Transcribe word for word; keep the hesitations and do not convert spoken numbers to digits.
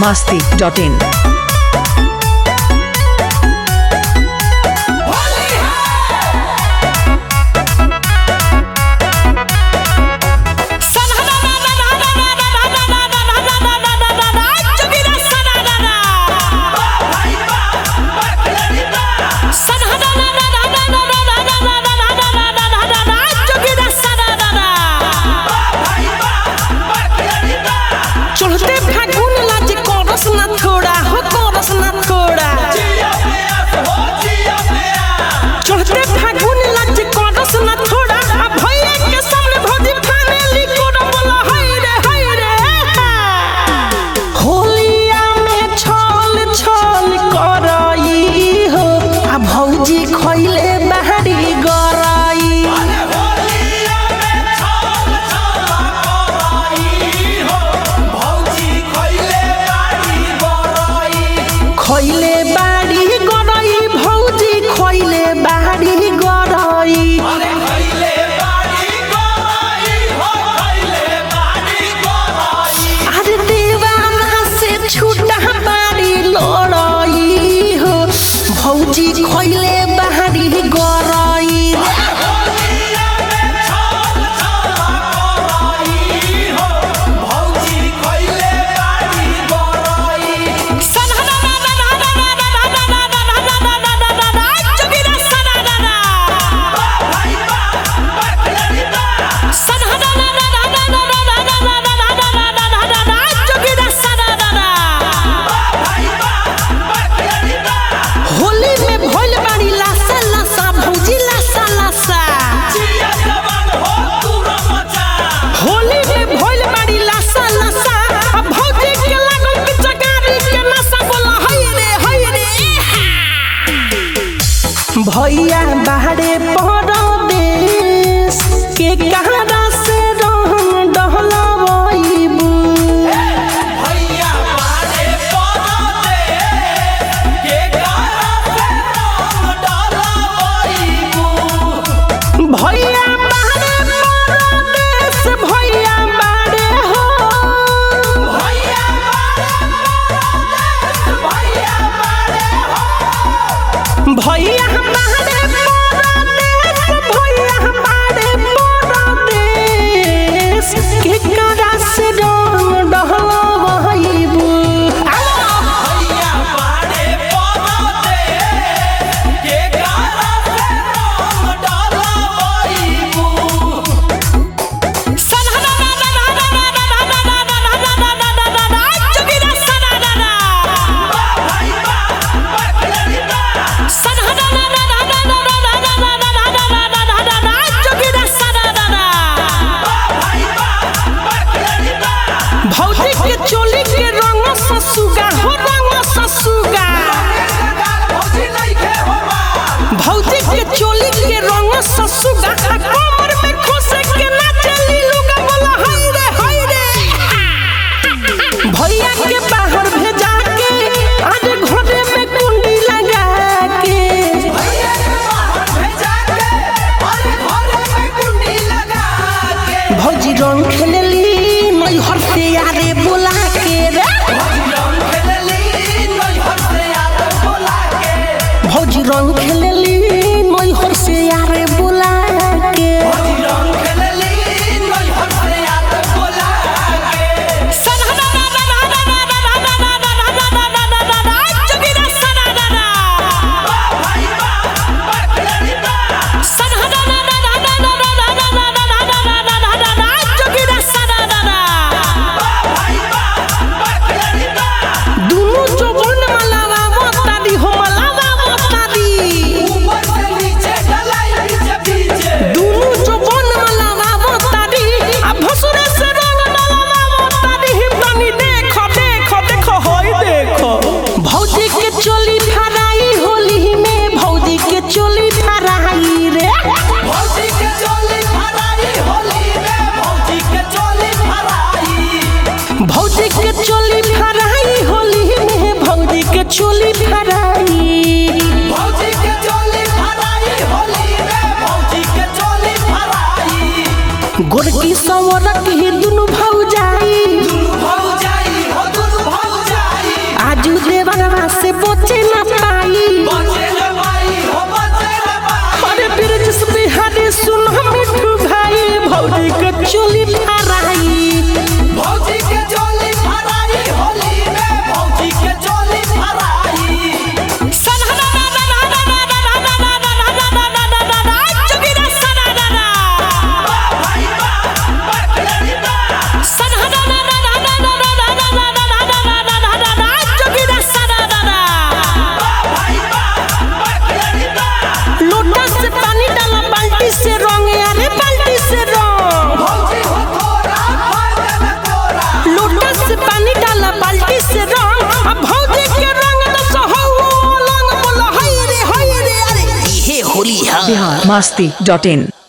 masti dot in. चढ़ते फागुन लाज करस ना थोड़ा हो करस ना थोड़ा चढ़ते फागुन लाज करस ना थोड़ा आ भैया के सामने भौजी फानेली कोड़ा बोला हाय रे हाय रे होलिया में छल छल करई हो आ भौजी खइले बाहरी गरई खइले बाड़ी गरई भौजी खइले बाड़ी गरई अरे दीवाना से छूटा बाड़ी लड़ई हो भौजी खइले बाड़ी गरई होली में भोल बाड़ी लासा लासा भौजी लासा लासा होली में भोल बाड़ी लासा लासा अब भौजी के लागल के जगारी के नशा बोला हाय रे हाय रे भैया बाहरे परदेश के कहारा से रहन डहलवइबू भैया बाहरे परदेश भैया बाहरे हो भैया बाहरे परदेश भैया बाहरे परदेश के करा से रंग डहलवइबू भौजी के चोली के रंग ससुगा हो रंग ससुगा भौजी के चोली के रंग ससुगा आ कमर में खोसे के नाचली लुगा बोला हाय रे हाय रे भैया के बाहर भेजा के आज घरे में कुंडी लगा के भौजी रंग खेलली नैहर से यारे बोला के रे भौजी रंग खेलली नैहर से यारे बोला के दुनु जवन मलावा मोतादी हो मलावा मोतादी दुनु जवन मलावा मोतादी आ भसुरे से रंग डलावा मोतादी हिमनी देखो देखो देखो होई देखो भौजी के चोली फराई होली में भौजी के चोली फराई रे भौजी के चोली फराई होली में भौजी के चोली फराई भौजी के चोली फराई होली में भौजी के चोली फराई भौजी के चोली फराई होली में भौजी के चोली फराई गोरकी सवरक ही दुनु भौजाई दुनु भौजाई हो दुनु भौजाई भौजी के चोली फराई भौजी के चोली फराई होली में भौजी के चोली फराई बिहार मस्ती डॉट इन।